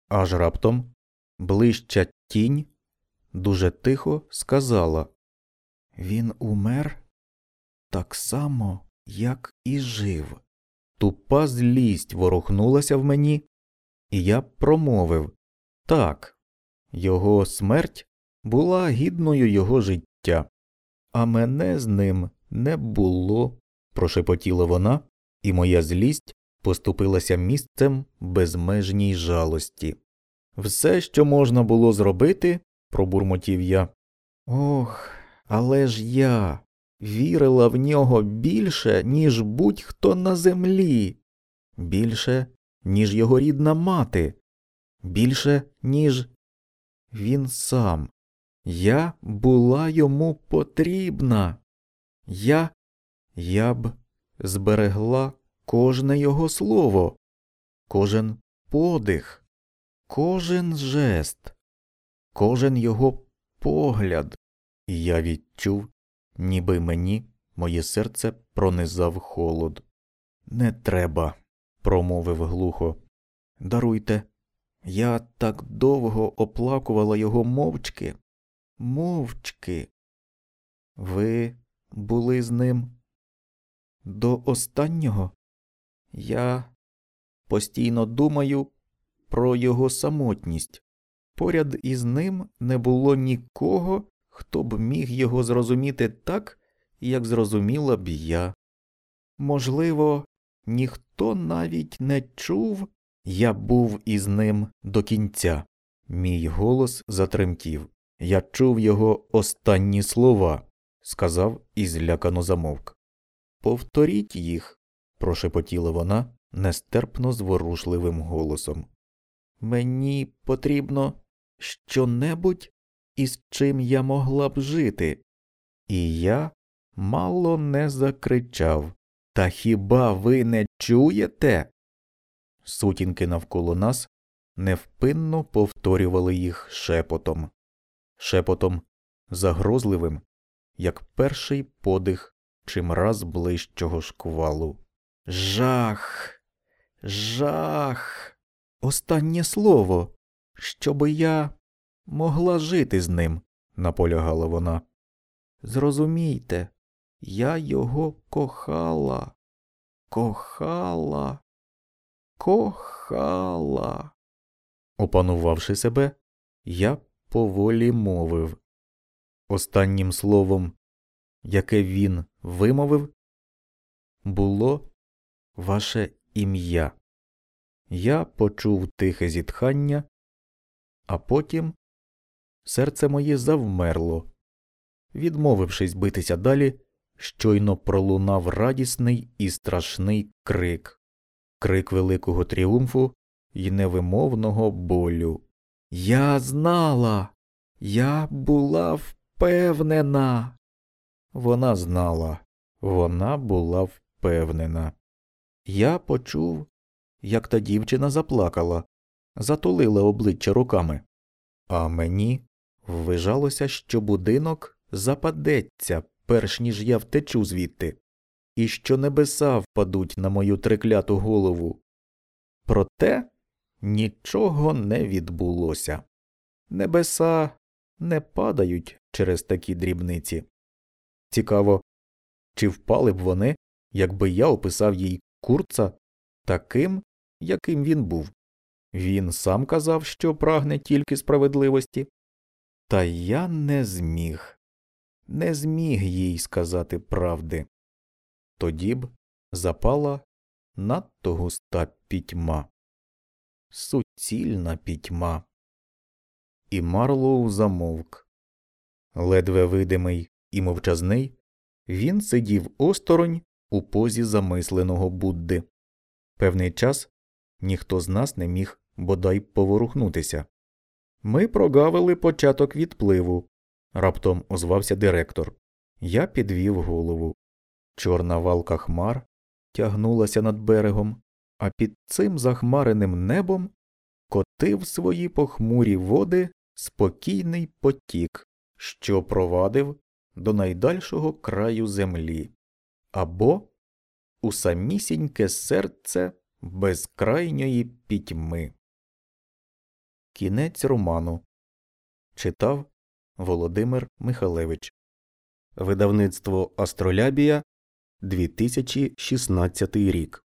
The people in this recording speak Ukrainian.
Аж раптом ближча тінь дуже тихо сказала: «Він умер так само, як і жив». Тупа злість ворухнулася в мені, і я промовив: «Так, його смерть була гідною його життя, а мене з ним не було», – прошепотіла вона, і моя злість поступилася місцем безмежній жалості. «Все, що можна було зробити», – пробурмотів я. «Ох, але ж я вірила в нього більше, ніж будь-хто на землі, більше, ніж його рідна мати, більше, ніж він сам. Я була йому потрібна. Я б зберегла кожне його слово, кожен подих, кожен жест, кожен його погляд». І я відчув, ніби мені моє серце пронизав холод. «Не треба», – промовив глухо. «Даруйте, я так довго оплакувала його мовчки. Мовчки. Ви були з ним до останнього? Я постійно думаю про його самотність. Поряд із ним не було нікого, хто б міг його зрозуміти так, як зрозуміла б я. Можливо, ніхто навіть не чув, я був із ним до кінця». Мій голос затремтів. «Я чув його останні слова», – сказав і злякано замовк. «Повторіть їх», – прошепотіла вона нестерпно зворушливим голосом. «Мені потрібно що-небудь, із чим я могла б жити». І я мало не закричав: «Та хіба ви не чуєте?» Сутінки навколо нас невпинно повторювали їх шепотом. Шепотом загрозливим, як перший подих чимраз ближчого шквалу. «Жах! Жах! Останнє слово, щоби я могла жити з ним», – наполягала вона. «Зрозумійте, я його кохала, кохала, кохала». Опанувавши себе, я поволі мовив. Останнім словом, яке він вимовив, було ваше ім'я. Я почув тихе зітхання, а потім серце моє завмерло. Відмовившись битися далі, щойно пролунав радісний і страшний крик. Крик великого тріумфу й невимовного болю. «Я знала! Я була впевнена!» Вона знала. Вона була впевнена. Я почув, як та дівчина заплакала, затулила обличчя руками. А мені ввижалося, що будинок западеться, перш ніж я втечу звідти, і що небеса впадуть на мою трикляту голову. Проте нічого не відбулося. Небеса не падають через такі дрібниці. Цікаво, чи впали б вони, якби я описав їй Курца таким, яким він був. Він сам казав, що прагне тільки справедливості. Та я не зміг їй сказати правди. Тоді б запала надто густа пітьма. Суцільна пітьма. І Марлоу замовк. Ледве видимий і мовчазний, він сидів осторонь у позі замисленого Будди. Певний час ніхто з нас не міг бодай поворухнутися. Ми прогавили початок відпливу. Раптом озвався директор. Я підвів голову. Чорна валка хмар тягнулася над берегом, а під цим захмареним небом котив свої похмурі води спокійний потік, що провадив до найдальшого краю землі, або у самісіньке серце безкрайньої пітьми. Кінець роману. Читав Володимир Михалевич. Видавництво Астролябія, 2016 рік.